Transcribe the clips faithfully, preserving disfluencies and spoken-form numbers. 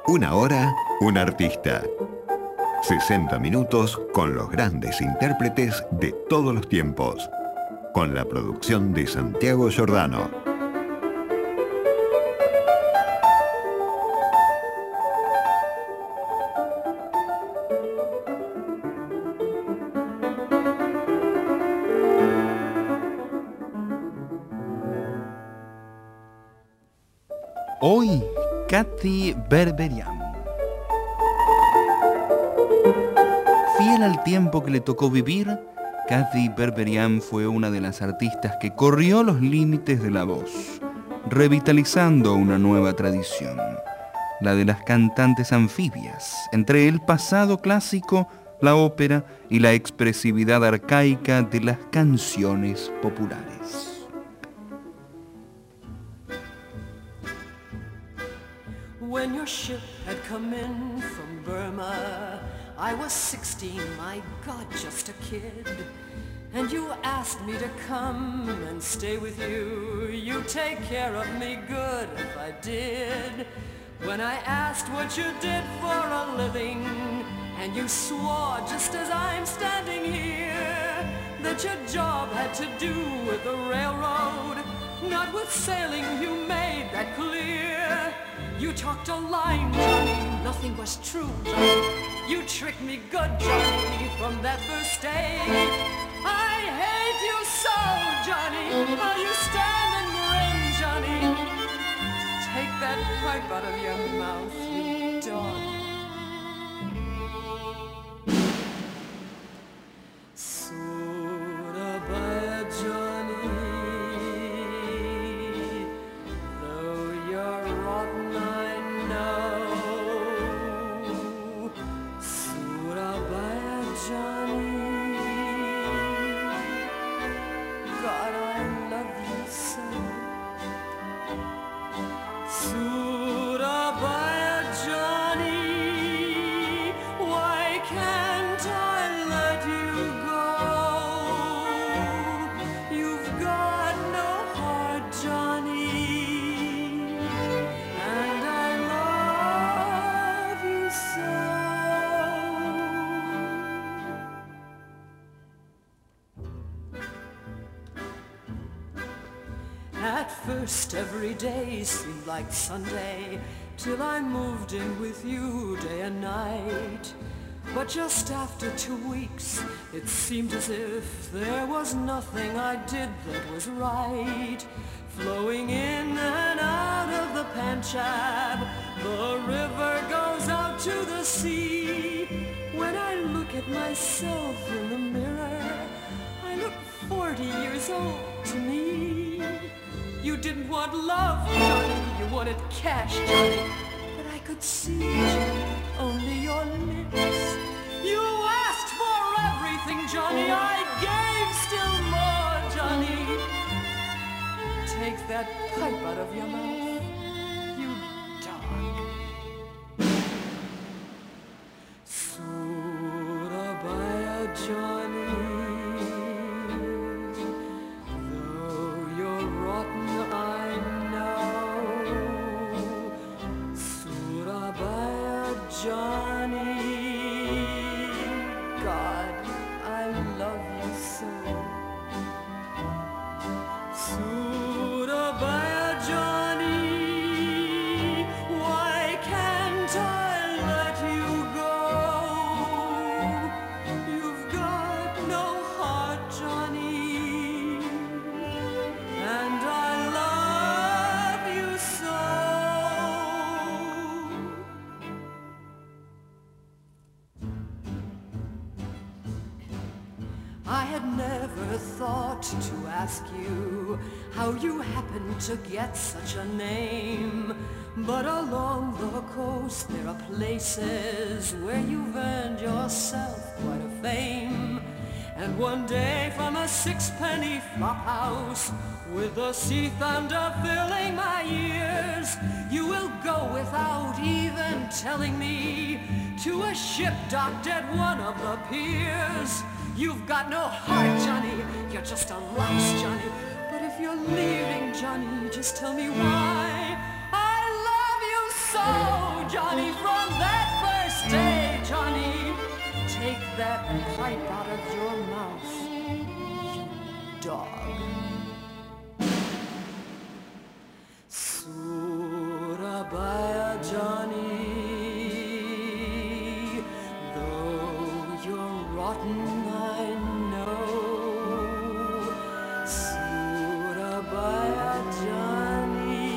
Una hora, un artista. sesenta minutos con los grandes intérpretes de todos los tiempos. Con la producción de Santiago Giordano. Hoy, Kathy Berberian. Fiel al tiempo que le tocó vivir, Kathy Berberian fue una de las artistas que corrió los límites de la voz, revitalizando una nueva tradición, la de las cantantes anfibias, entre el pasado clásico, la ópera y la expresividad arcaica de las canciones populares. When your ship had come in from Burma, I was sixteen, my God, just a kid. And you asked me to come and stay with you. You take care of me good if I did. When I asked what you did for a living, and you swore just as I'm standing here, that your job had to do with the railroad, not with sailing, you made that clear. You talked a line, Johnny, nothing was true, Johnny. You tricked me good, Johnny, from that first day. I hate you so, Johnny, how you stand and grin, Johnny. Take that pipe out of your mouth, you dog. Surabaya, Johnny, though you're rotten, I know. Surabaya, Johnny, God, I love you so. Surabaya, Johnny, why can't I let you go? You've got no heart, Johnny, and I love you so. At first every day seemed like Sunday, till I moved in with you day and night. But just after two weeks, it seemed as if there was nothing I did that was right. Flowing in and out of the Panchab, the river goes out to the sea. When I look at myself in the mirror, I look forty years old to me. You didn't want love, Johnny, you wanted cash, Johnny. But I could see, Johnny, only your lips. You asked for everything, Johnny, I gave still more, Johnny. Take that pipe out of your mouth, you dog. Surabaya, Johnny, though you're rotten, I know. Surabaya, Johnny, God, I love you so. Surabaya, Johnny, why can't I let you go? You've got no heart, Johnny, and I love you so. I had never thought to ask you how you happened to get such a name. But along the coast there are places where you've earned yourself quite a fame. And one day from a sixpenny flop house, with the sea thunder filling my ears, you will go without even telling me to a ship docked at one of the piers. You've got no heart, Johnny, you're just a louse, Johnny. But if you're leaving, Johnny, just tell me why. I love you so, Johnny. Johnny, from that first day, Johnny, take that pipe out of your mouth, you dog. Surabaya, Johnny, though you're rotten, I know. Surabaya, Johnny,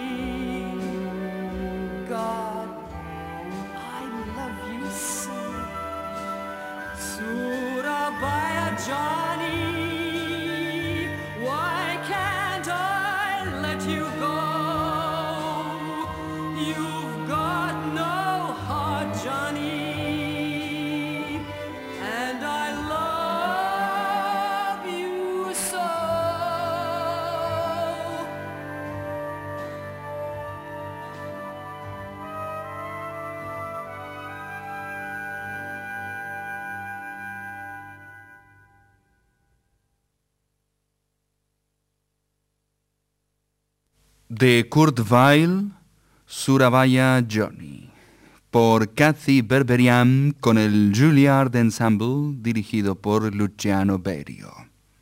God, I love you so. Surabaya, Johnny, why can't I let you go? You've got no heart, Johnny, and I love you so. De Kurt Weill, Surabaya Johnny, por Kathy Berberian con el Juilliard Ensemble dirigido por Luciano Berio.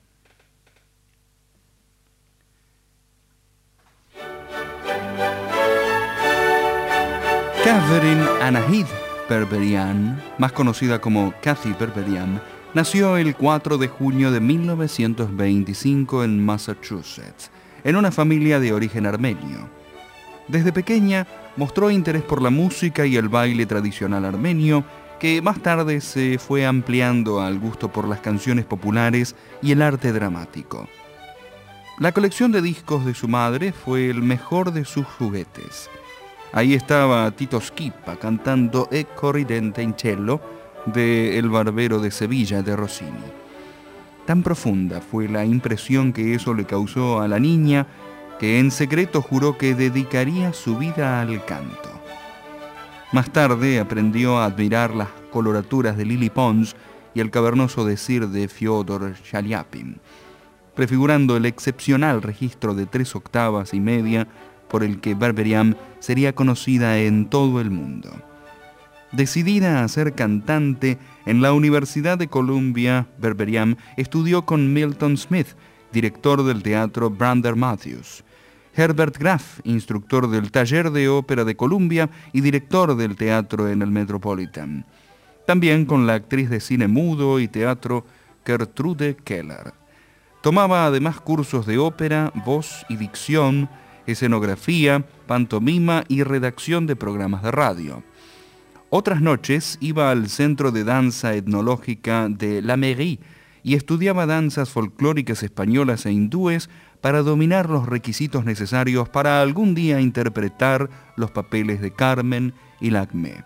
Catherine Anahid Berberian, más conocida como Kathy Berberian, nació el cuatro de junio de mil novecientos veinticinco en Massachusetts, en una familia de origen armenio. Desde pequeña mostró interés por la música y el baile tradicional armenio, que más tarde se fue ampliando al gusto por las canciones populares y el arte dramático. La colección de discos de su madre fue el mejor de sus juguetes. Ahí estaba Tito Schipa cantando E corridente in cielo de El barbero de Sevilla de Rossini. Tan profunda fue la impresión que eso le causó a la niña que en secreto juró que dedicaría su vida al canto. Más tarde aprendió a admirar las coloraturas de Lily Pons y el cavernoso decir de Fyodor Shaliapin, prefigurando el excepcional registro de tres octavas y media por el que Berberian sería conocida en todo el mundo. Decidida a ser cantante, en la Universidad de Columbia, Berberian estudió con Milton Smith, director del teatro Brander Matthews, Herbert Graf, instructor del Taller de Ópera de Columbia y director del teatro en el Metropolitan. También con la actriz de cine mudo y teatro Gertrude Keller. Tomaba además cursos de ópera, voz y dicción, escenografía, pantomima y redacción de programas de radio. Otras noches iba al Centro de Danza Etnológica de La Mairie y estudiaba danzas folclóricas españolas e hindúes para dominar los requisitos necesarios para algún día interpretar los papeles de Carmen y Lacmé.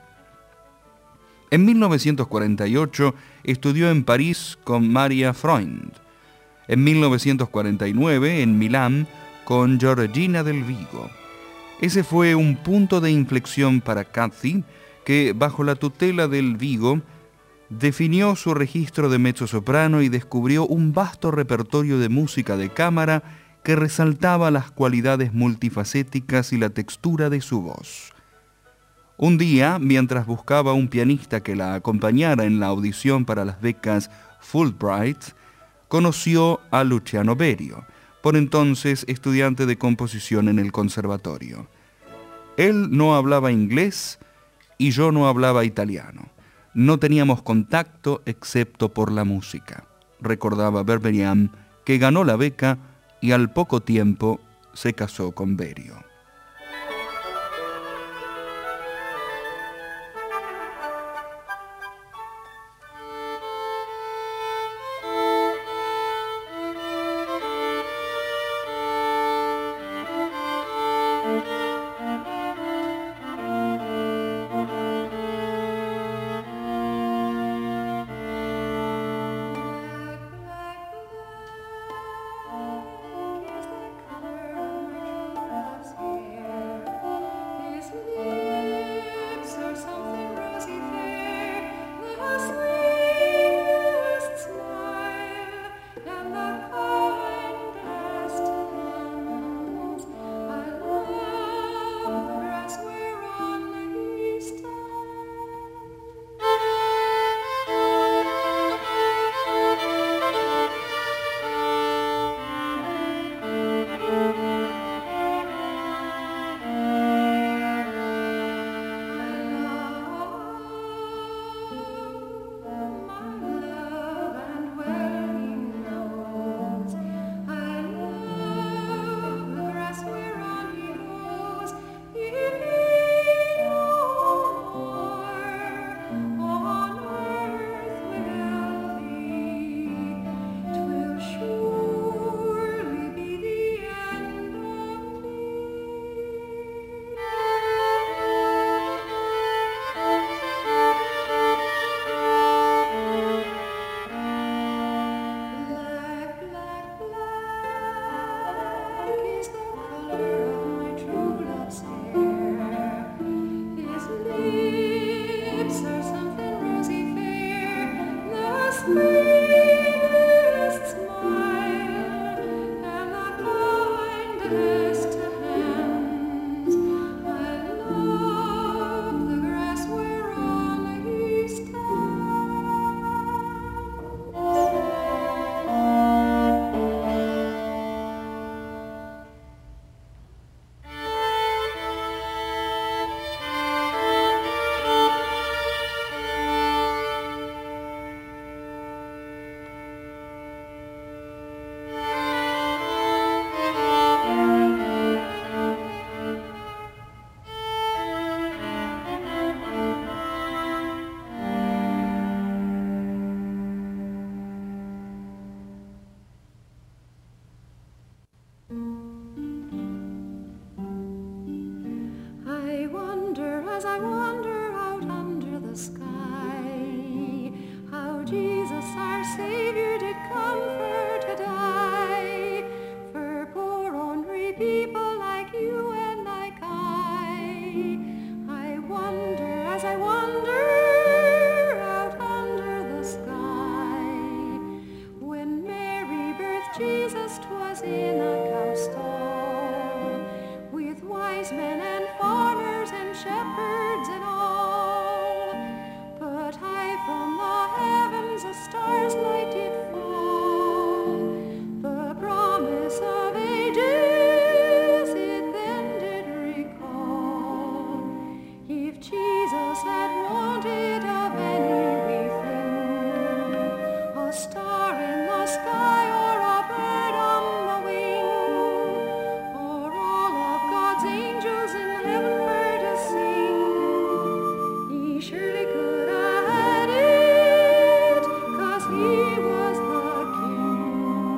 En mil novecientos cuarenta y ocho estudió en París con Maria Freund. En mil novecientos cuarenta y nueve en Milán con Georgina del Vigo. Ese fue un punto de inflexión para Kathy, que bajo la tutela del Vigo definió su registro de mezzosoprano y descubrió un vasto repertorio de música de cámara que resaltaba las cualidades multifacéticas y la textura de su voz. Un día, mientras buscaba un pianista que la acompañara en la audición para las becas Fulbright, conoció a Luciano Berio, por entonces estudiante de composición en el conservatorio. Él no hablaba inglés y yo no hablaba italiano. No teníamos contacto excepto por la música. Recordaba Berberian, que ganó la beca y al poco tiempo se casó con Berio. Lost like you and like I. I wonder as I wander out under the sky. When Mary birthed Jesus, 'twas in a cow stall, with wise men and farmers and shepherds and all. But high from the heavens a star's light did fall, the promise of ages it then did recall. If Jesus had wanted of anything, a star in the sky or a bird on the wing, or all of God's angels in heaven for to sing, he surely could have had it, 'cause he was the king.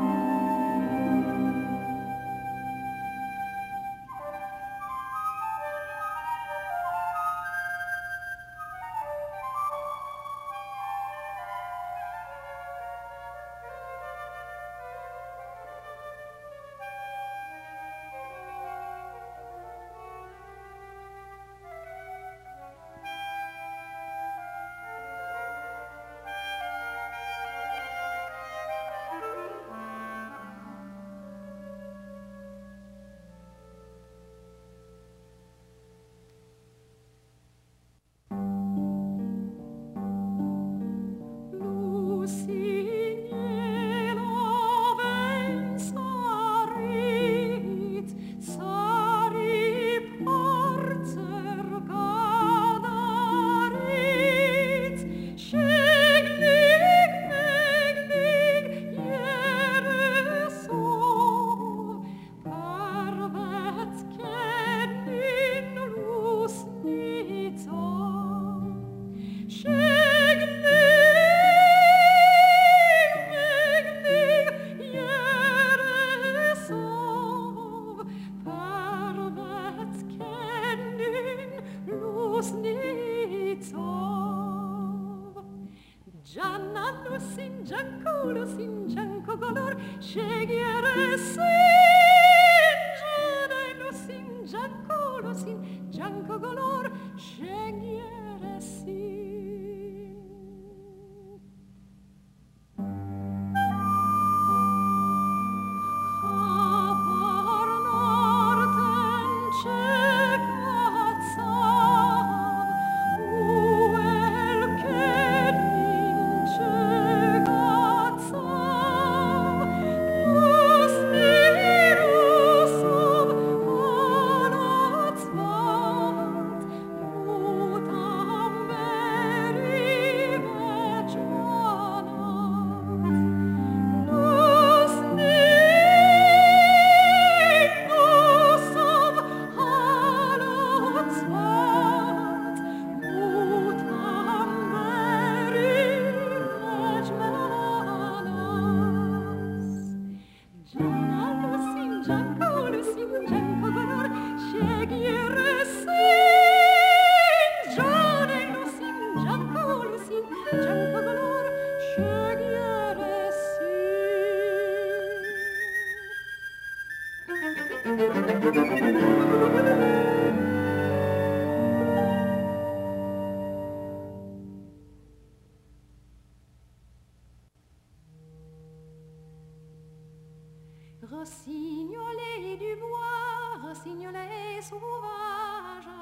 Rossignolet du bois, rossignolet sauvage,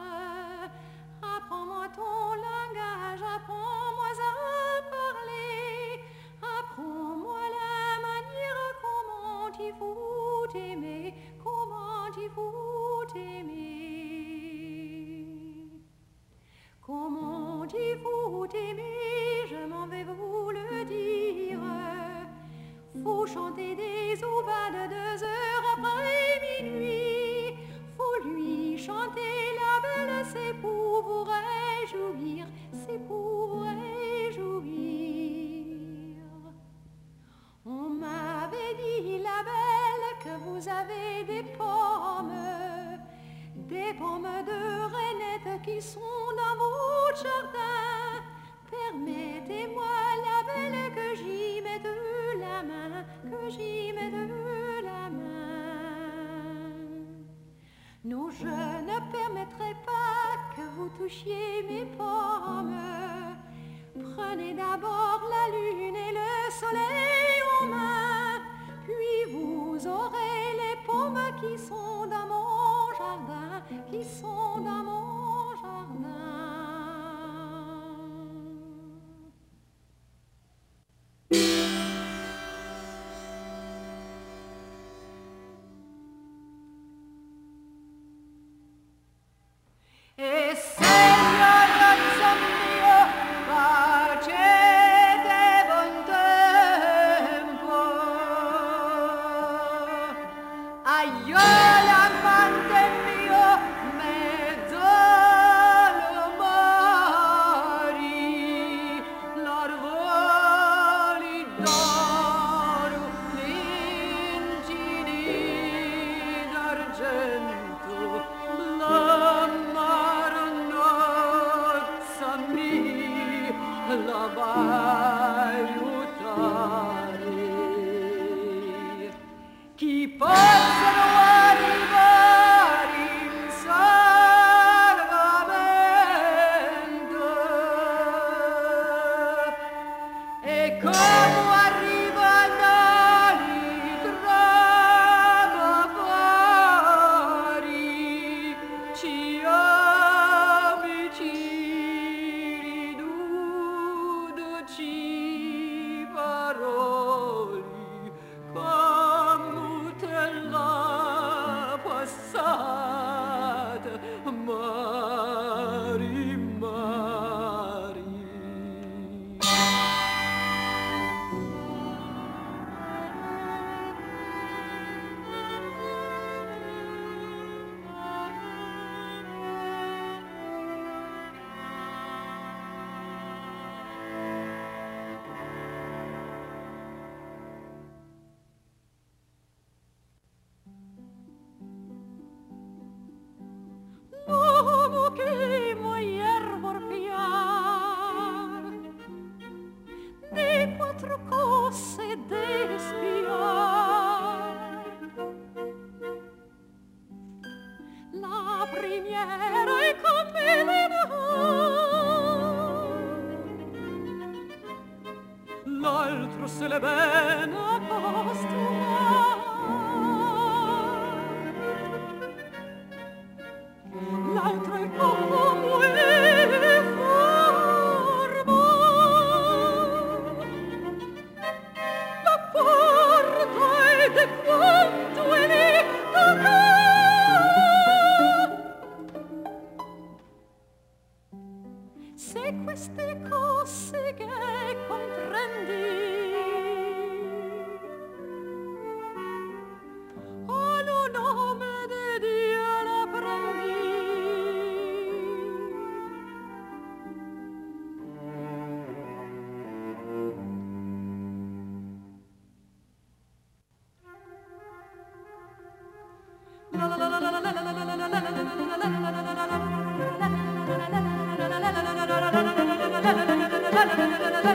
apprends-moi ton langage, apprends-moi à parler, apprends-moi la manière comment il faut t'aimer, comment il faut t'aimer. Comment il faut t'aimer, je m'en vais vous le dire. Faut chanter des ouvades deux heures après minuit. Faut lui chanter la belle, c'est pour vous réjouir, c'est pour vous réjouir. On m'avait dit, la belle, que vous avez des pommes, des pommes de rainettes qui sont dans votre jardin. Permettez-moi, la belle, que j'y mette la main, que j'y mette la main. Non, je ne permettrai pas que vous touchiez mes pommes. Prenez d'abord la lune et le soleil aux mains, puis vous aurez les pommes qui sont dans mon jardin, qui sont dans mon jardin. E Signor razzo mio, facete buon tempo. Aio l'amante mio, mezz'olo mori, l'arvoli d'oro, l'incini d'argento, la la valutare. Chi possono arrivare in salvamento e come arrivano li trama fuori, ci avvicini ci paroli come te la passata mari mari. L'uomo che muoier vorpiar di quattro cose despiar. La primiera è come le l'altro se le ben accostumar. L'altro è come forma, la porta ed è quanto è lì tocca. Se queste cose che comprendi hanno nome di Dio la prendi. La la la la la la la la la la la la la la la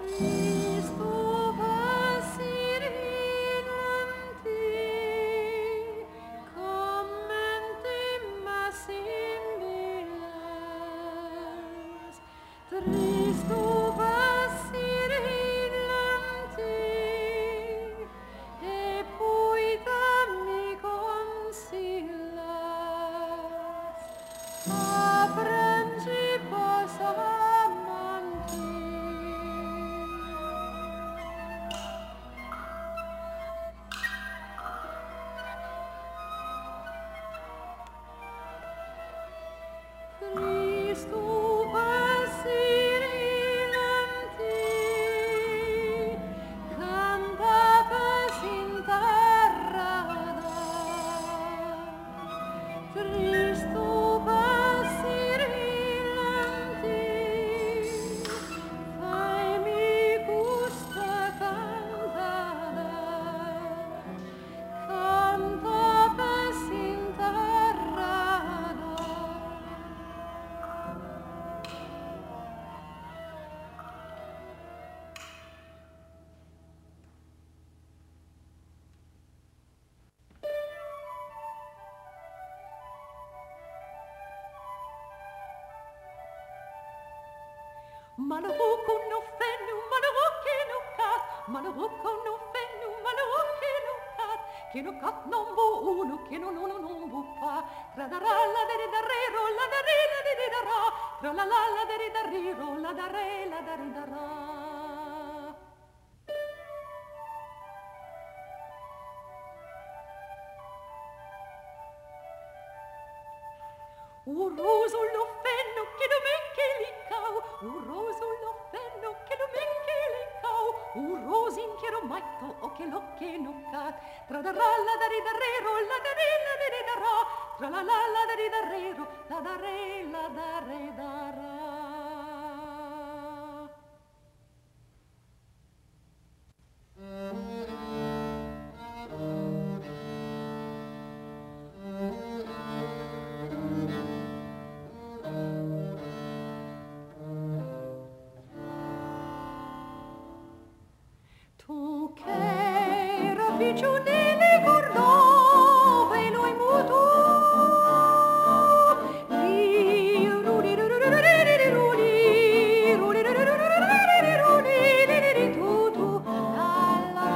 Malorocco no fennu, malorocche no cat, malorocco no fennu, malorocche no cat, che no cat non bu uno, che non uno non bu fa, tra da ra la da re da re ro la da re la de de da ra, tra la la la da re da re ro la da re la da re da ra. Un roso lo fenno che non me che li cau, un roso lo fenno che non me che li cau, un rosin che romatto o che lo che no cat, tra da ra la da ri da re ro la da re la de de da ra, tra la la la da ri da re ro la da re la da re da ra. Tu che ravvicini li guardò e lui mutò, li rudi rudi rudi rudi rudi rudi rudi rudi tu tu la la.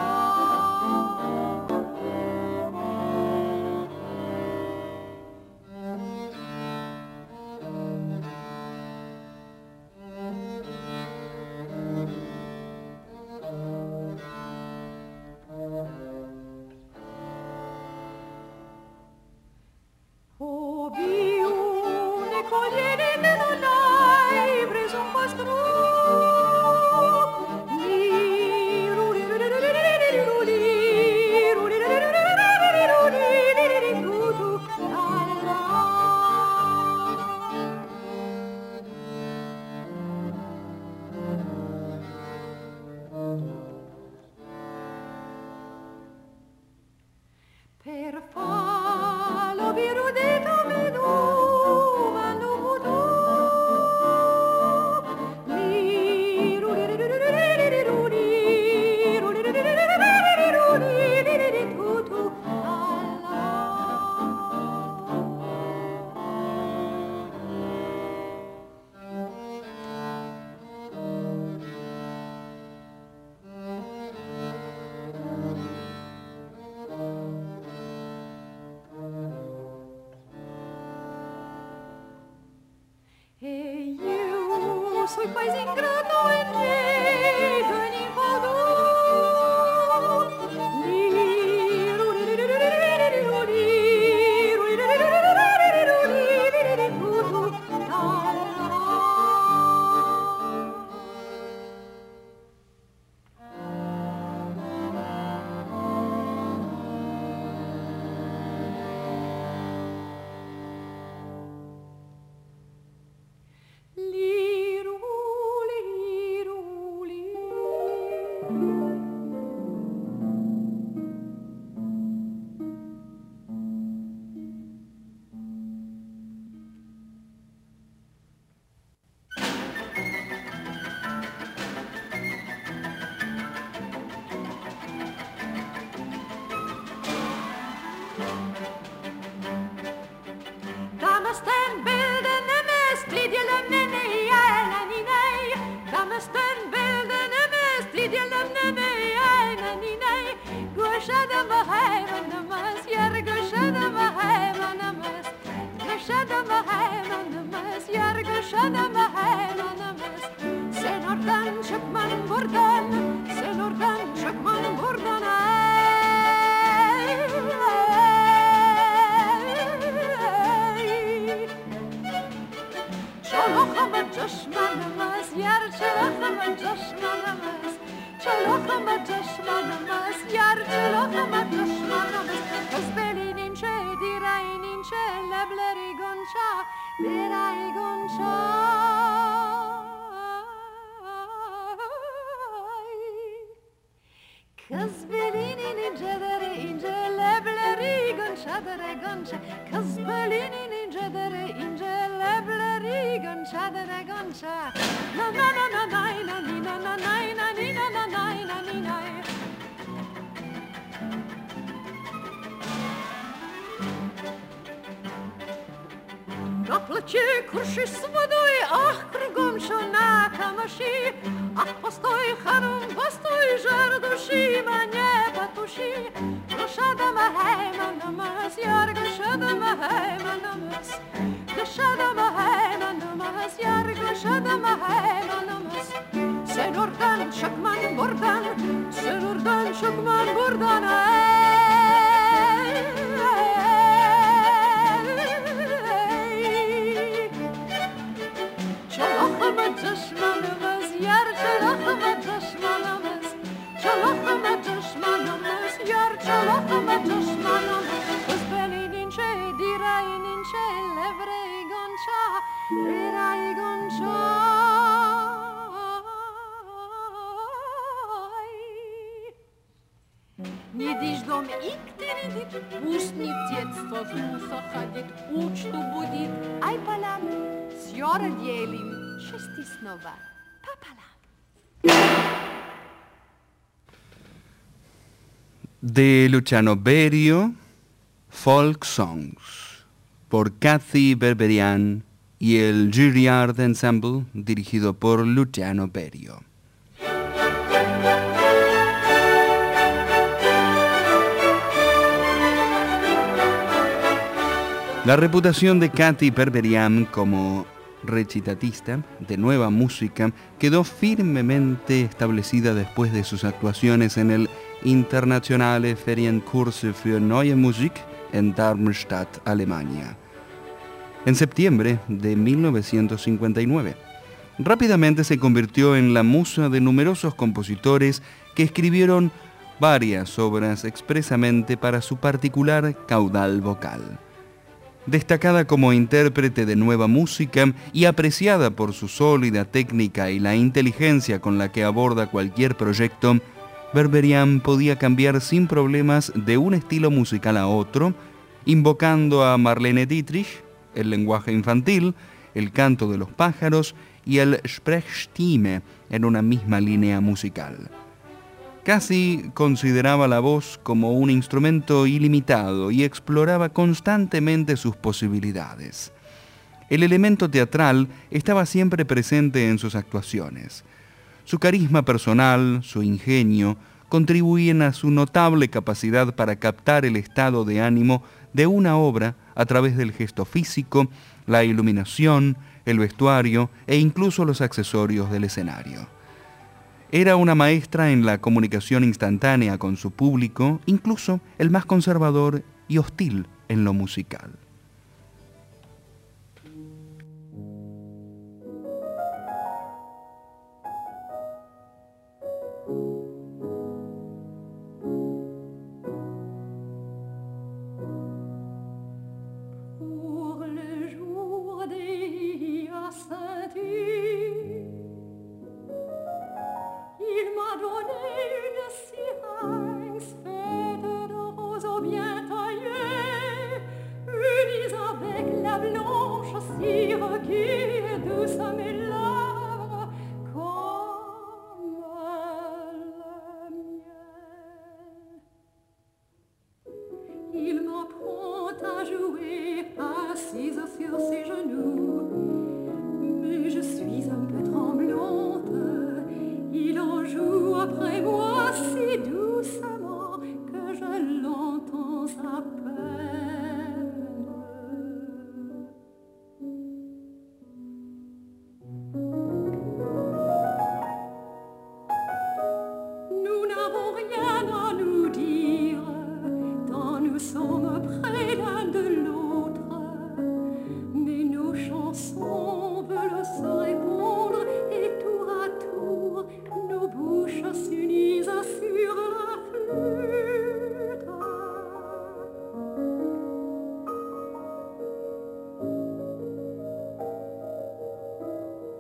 Oh, biune cogliere che non hai preso un pastro, li rudi rudi rudi rudi rudi rudi rudi rudi tu tu la la. Per farlo birudito menù vanno muto, li rudi rudi rudi rudi rudi rudi rudi tu tu la la. E io sui paesi ingrato e lieto e ninfado, li rudi rudi rudi rudi rudi rudi rudi rudi tu tu la la. Liru, liru, liru. Järgösödömö helönömös, järgösödömö helönömös. Sen oradan çıkman buradan, sen oradan çıkman buradan. Çolokama düşmanımız, yar çolokama düşmanımız. Çolokama düşmanımız, yar çolokama düşmanımız. Kız belin ince, direğin ince, lebleri gonca, direği gonca. Kız belinin inceleri ince, lebleri gonca, dere gonca. Kız belinin inceleri ince, lebleri gonca, dere gonca. Na na na na na na na na na na na na na na na. На плече курши с водой, ах, кругом что на камыши. Ах, постой, харум, постой, жар души, мне потуши. Душа да махай, манамас, яргоша да махай, манамас. Душа да махай, манамас, яргоша да махай, манамас. Sen oradan çıkman buradan, sen oradan çıkman buradan. Çalakama düşmanımız, yar çalakama düşmanımız. Çalakama düşmanımız, yar çalakama düşmanımız. Kız belin ince, direğin ince, levreyi gonca, direği gonca. Не дишь дом ик теридит, пусть не детство злуса ходит, учту будет, ай палам, сьора делим, шести снова, папалам. De Luciano Berio, Folk Songs, por Kathy Berberian y el Juilliard Ensemble, dirigido por Luciano Berio. La reputación de Kathy Berberian como recitatista de nueva música quedó firmemente establecida después de sus actuaciones en el Internationale Ferienkurse für Neue Musik en Darmstadt, Alemania, en septiembre de mil novecientos cincuenta y nueve. Rápidamente se convirtió en la musa de numerosos compositores que escribieron varias obras expresamente para su particular caudal vocal. Destacada como intérprete de nueva música y apreciada por su sólida técnica y la inteligencia con la que aborda cualquier proyecto, Berberian podía cambiar sin problemas de un estilo musical a otro, invocando a Marlene Dietrich, el lenguaje infantil, el canto de los pájaros y el Sprechstimme en una misma línea musical. Casi consideraba la voz como un instrumento ilimitado y exploraba constantemente sus posibilidades. El elemento teatral estaba siempre presente en sus actuaciones. Su carisma personal, su ingenio, contribuían a su notable capacidad para captar el estado de ánimo de una obra a través del gesto físico, la iluminación, el vestuario e incluso los accesorios del escenario. Era una maestra en la comunicación instantánea con su público, incluso el más conservador y hostil en lo musical. Une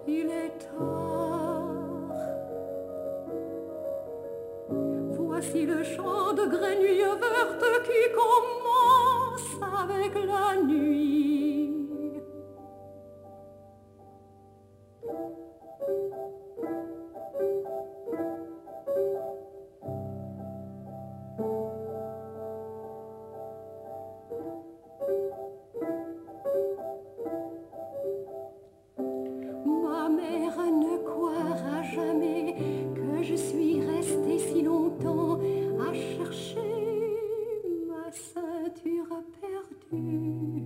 il est tard. Voici le chant de grenouille verte qui commence avec la nuit. Ma mère ne croira jamais que je suis restée si longtemps à chercher ma ceinture perdue.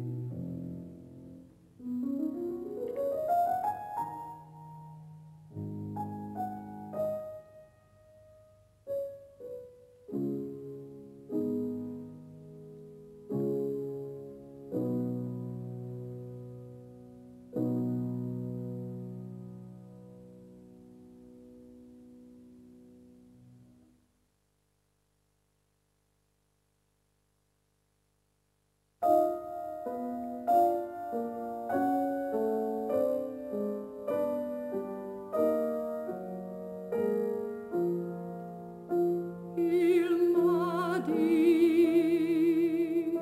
Il m'a dit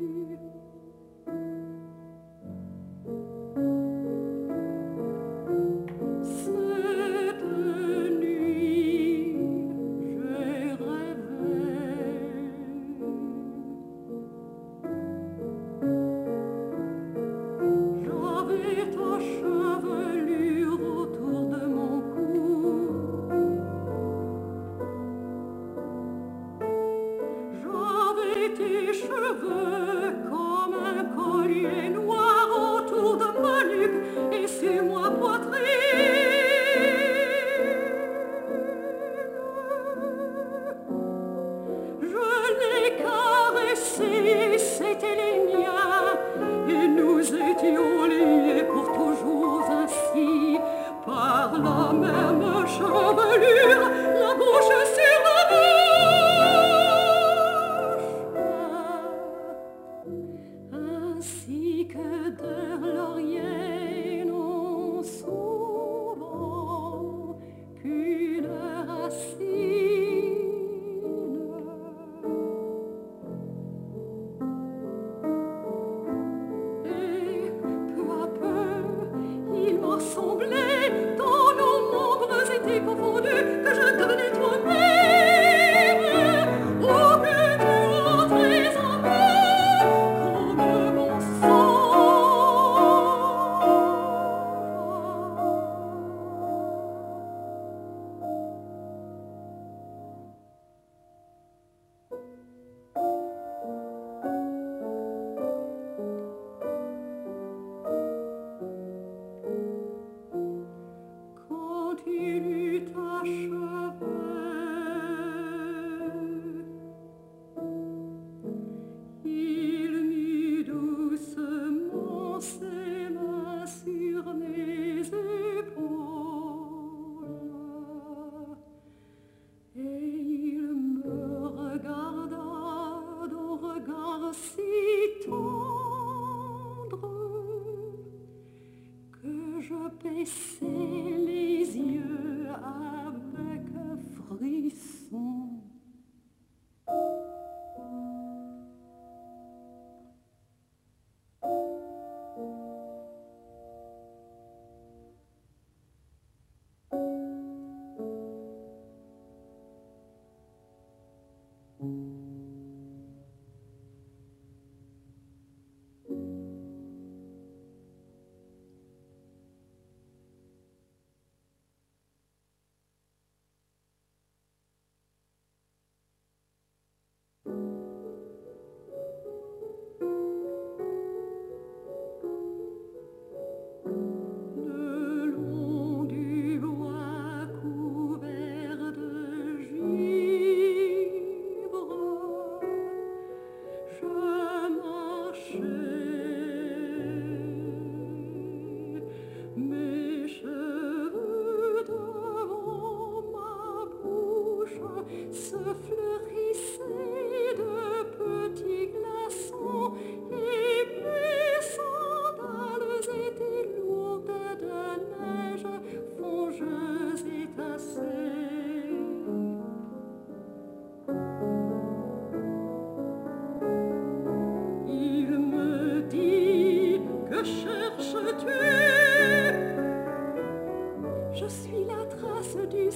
cette nuit j'ai rêvé. J'avais ta chevelure autour de mon cou. J'avais tes cheveux comme un collier noir autour de ma nuque et sur ma poitrine. Je l'ai caressé, c'était les miens, et nous étions liés pour toujours ainsi, par la même chevelure, la bouche sur la bouche, ainsi que des lauriers n'ont souvent qu'une racine. Et peu à peu, il m'a semblé, quand nos membres étaient confondus, que je devenais toi-même. Oh, que tu entrais en moi comme mon sang. Quand il eut achevé, il mit doucement ses mains sur mes épaules et il me regarda d'un regard si tendre que je baissai les yeux avec un frisson.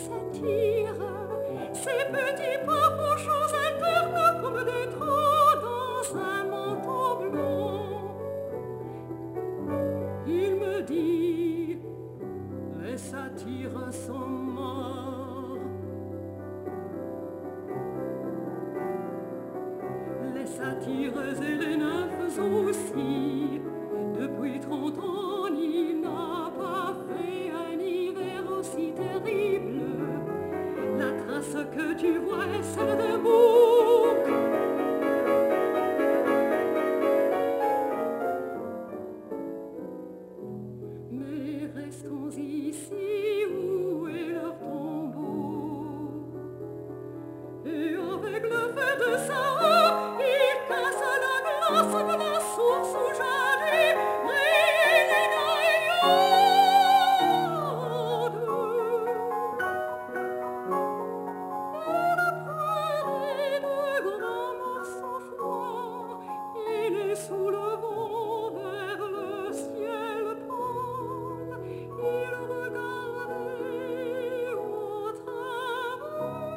s'étirent, ces petits pas fourchons alternent comme des trous dans un manteau blond. Il me dit, les satyres sont morts. Les satyres et les nymphes aussi, depuis trente ans, il n'a pas fait un hiver aussi terrible. La trace que tu vois est celle d'un bouc. Mais restons ici, où est leur tombeau? Et avec le fait de sa eau, il casse la glace de la source où jaillit les gaillards. Et de grands morceaux froids, il est sous le vent vers le ciel pâle. Il regardait au travers.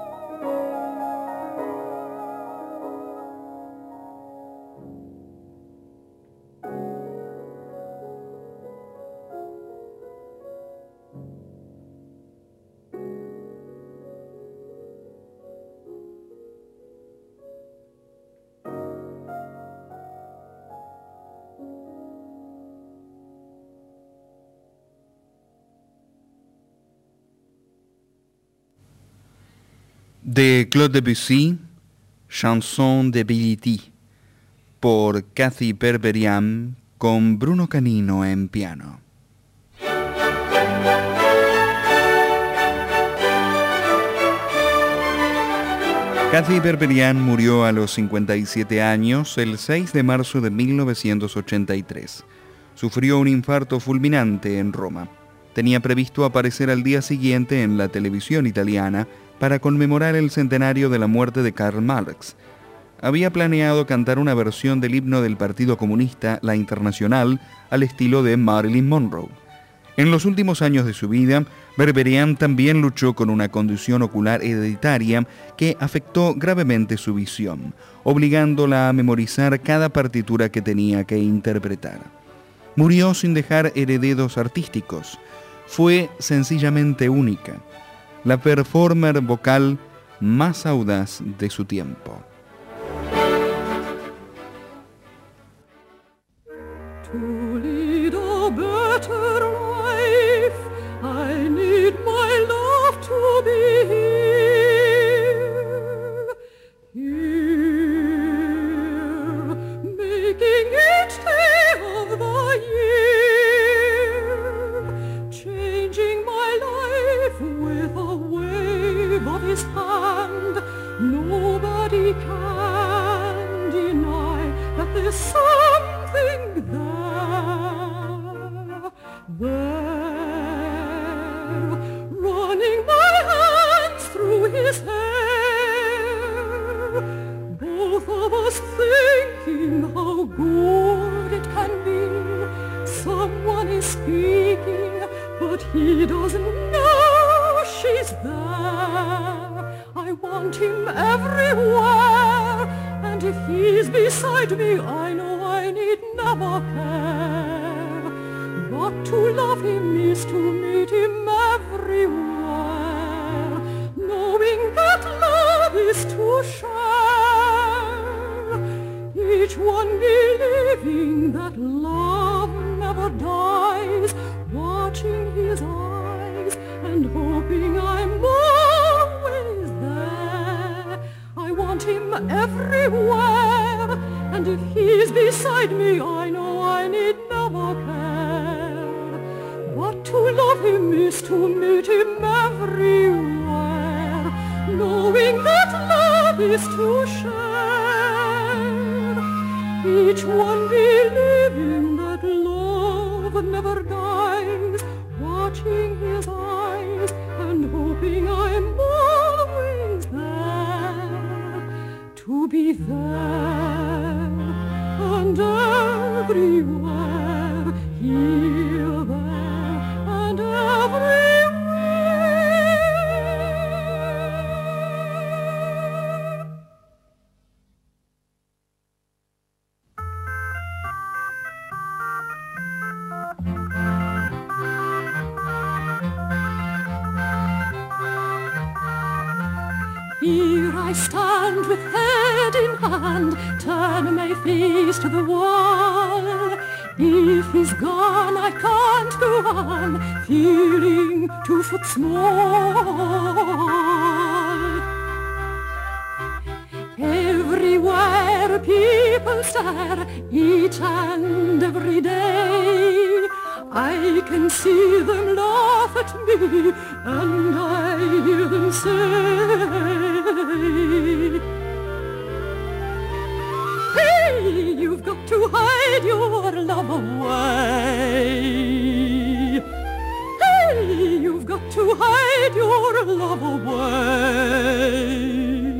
De Claude Debussy, Chanson de Billy, por Kathy Berberian con Bruno Canino en piano. Kathy Berberian murió a los cincuenta y siete años el seis de marzo de mil novecientos ochenta y tres. Sufrió un infarto fulminante en Roma. Tenía previsto aparecer al día siguiente en la televisión italiana para conmemorar el centenario de la muerte de Karl Marx. Había planeado cantar una versión del himno del Partido Comunista, La Internacional, al estilo de Marilyn Monroe. En los últimos años de su vida, Berberian también luchó con una condición ocular hereditaria que afectó gravemente su visión, obligándola a memorizar cada partitura que tenía que interpretar. Murió sin dejar herederos artísticos. Fue sencillamente única, la performer vocal más audaz de su tiempo. To lead a better life, I need my love to be here, here, making each day of the year, changing my life with a wave of his hand. Nobody can deny that there's something there, there, running my hands through his hair, both of us thinking how good it can be. Someone is speaking, but he doesn't know she's there. I want him everywhere, and if he's beside me, I know I need never care. But to love him is to meet him everywhere, knowing that love is to share, each one believing that love never dies, watching his eyes and hoping I'm always there. I want him everywhere, and if he's beside me, I know I need never care. But to love him is to meet him everywhere, knowing that love is to share, each one believing that love never dies, watching his eyes and hoping I'm always there, to be there and everywhere, here, there and everywhere. I stand with head in hand, turn my face to the wall. If he's gone, I can't go on, feeling two foot small. Everywhere people stare, each and every day. I can see them laugh at me, and I hear them say, hey, you've got to hide your love away. Hey, you've got to hide your love away.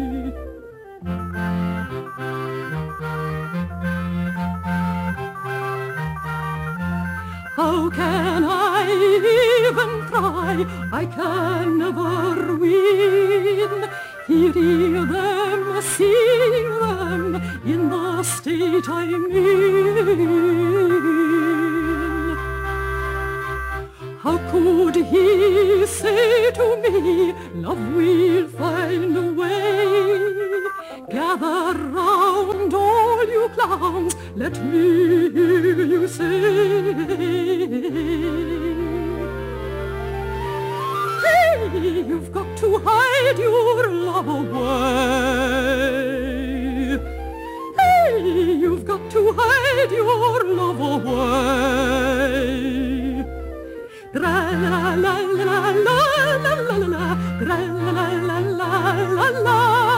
How can I even try? I can never win. Hearing them, seeing them in the state I'm in. How could he say to me, love will find a way? Gather round all you clowns, let me hear you say, hey, you've got to hide your love away. Hey, you've got to hide your love away. Tra-la-la-la-la-la-la-la-la, tra-la-la-la-la-la-la-la,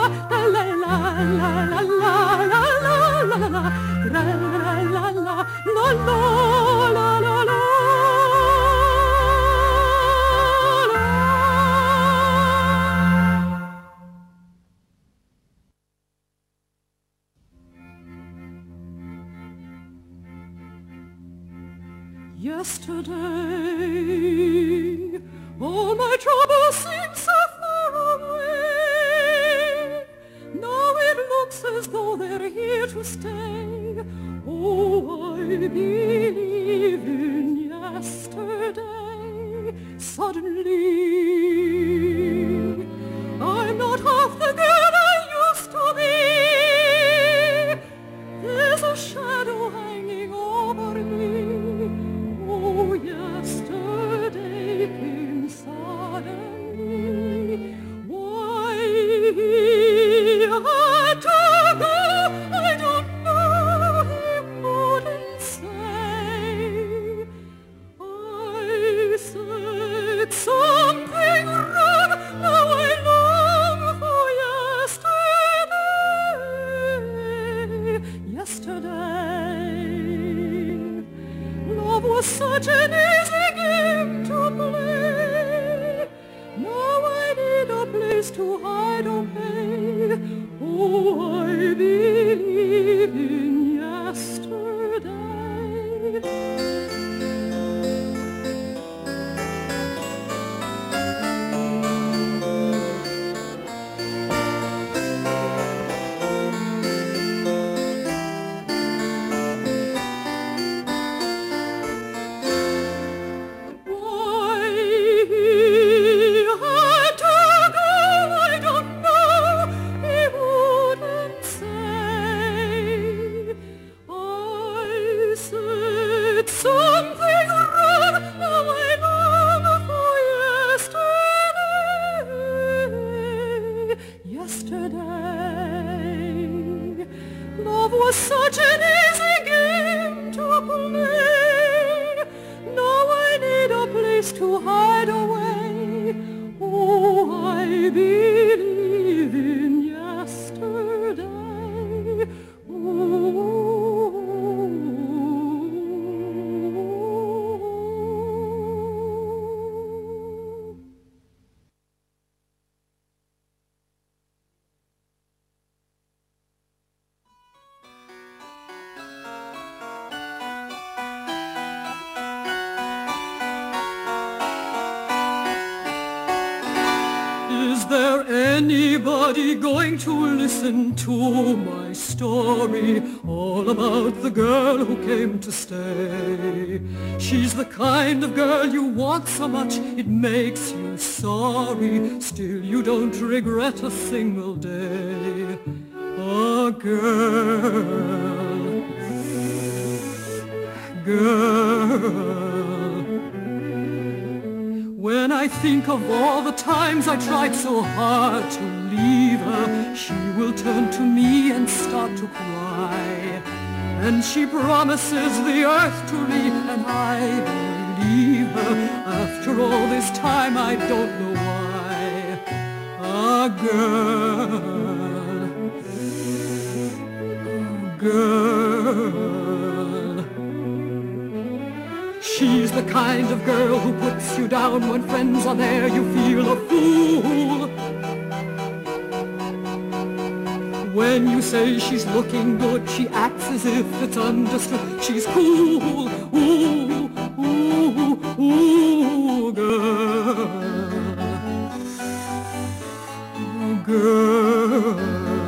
tra-la-la-la-la-la-la-la, tra-la-la-la-la-la-la-la-la. Yesterday, all my troubles seem so far away. Now it looks as though they're here to stay. Oh, I believe in yesterday. Suddenly, I'm not half the girl I used to be. There's a shadow hanging over me. Oh, yesterday came suddenly. Why he had to go, I don't know, he wouldn't say. I said something wrong, now I long for yesterday. Yesterday, love was such an easy game to play. Now I need a place to hide away. Oh, I believe in yesterday. Anybody going to listen to my story, all about the girl who came to stay? She's the kind of girl you want so much it makes you you're sorry, still you don't regret a single day. A girl, girl. When I think of all the times I tried so hard to leave her, she will turn to me and start to cry. And she promises the earth to me, and I believe her. After all this time, I don't know why. A girl, a girl. She's the kind of girl who puts you down when friends are there. You feel a fool. When you say she's looking good, she acts as if it's understood. She's cool, ooh, ooh, ooh, girl, girl.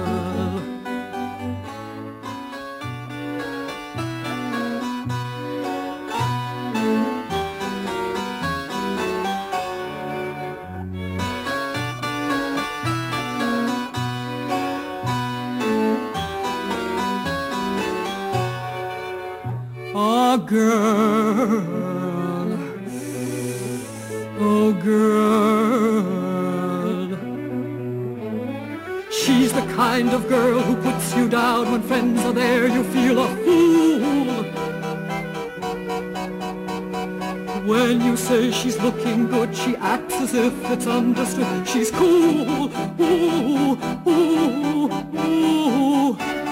Girl, oh girl. She's the kind of girl who puts you down when friends are there. You feel a fool. When you say she's looking good, she acts as if it's understood. She's cool, ooh, ooh, ooh.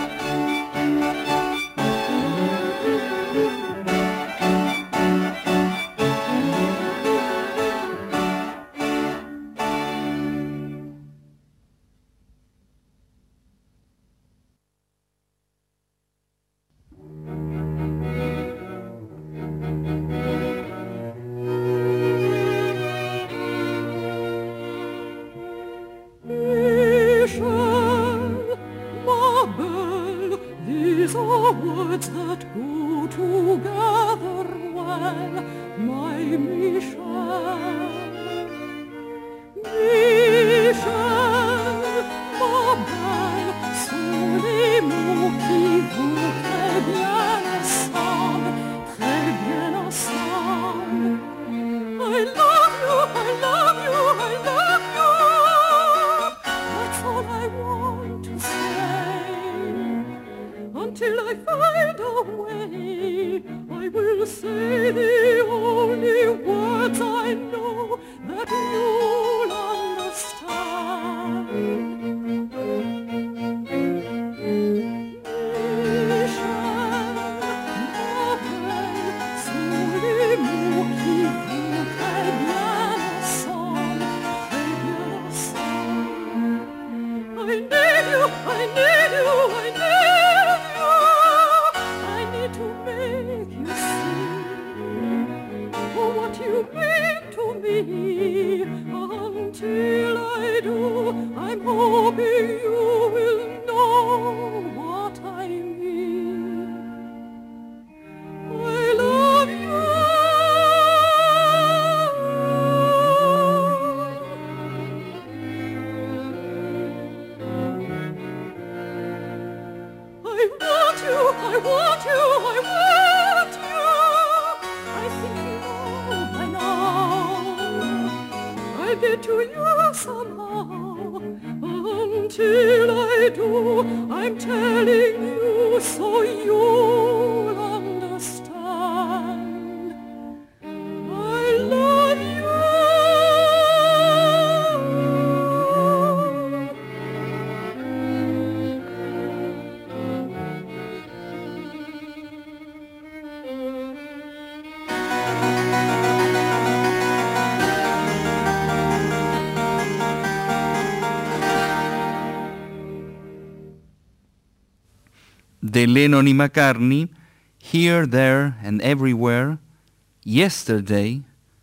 De Lennon y McCartney, Here, There and Everywhere, Yesterday,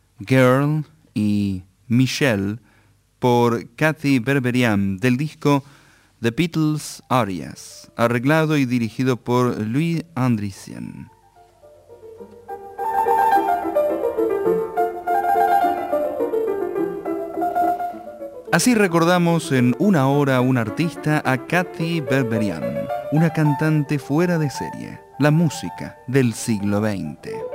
Girl y Michelle, por Kathy Berberian, del disco The Beatles Arias, arreglado y dirigido por Louis Andriessen. Así recordamos en una hora un artista a Katy Berberian, una cantante fuera de serie, la música del siglo veinte.